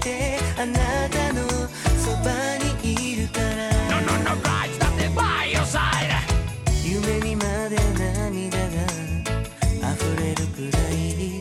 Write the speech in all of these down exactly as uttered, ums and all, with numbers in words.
てあなたのそばにいるから No no no right だって by your side 夢にまで涙が溢れるくらい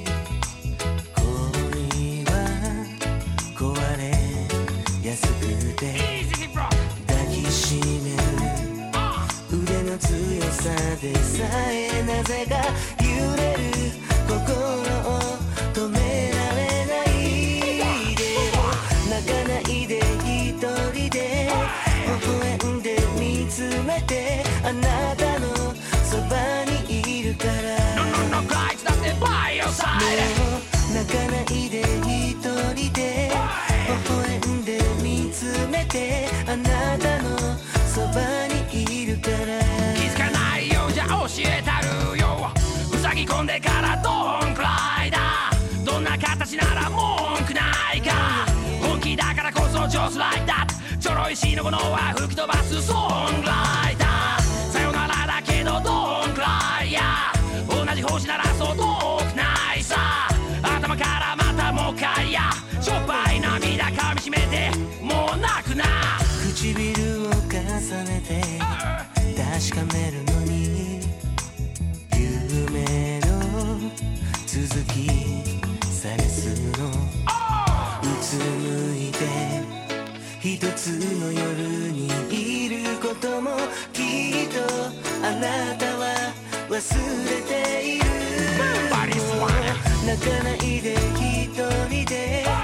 恋は壊れやすくて Easy bro 抱きしめる腕の強さでさえなぜか揺れる心を止められないで泣かないで一人で微笑んで見つめてあなたのそばにいるから No no no right だって by your side もう泣かないで一人で微笑んで見つめてあなたのそばにいるから気づかないようじゃ教えたるよ塞ぎ込んでからどんくらいだどんな形なら文句ないか本気だからこそ just like that ちょろいしのものは吹き飛ばすソングライターさよならだけどどんくらいや同じ星ならそう遠くないさ頭からまたもう一回やしょっぱい涙噛みしめてもう泣くな唇を重ねて確かめるのに夢の続き探すのうつむいて一つの夜にいることもきっとあなたは忘れている泣かないで一人で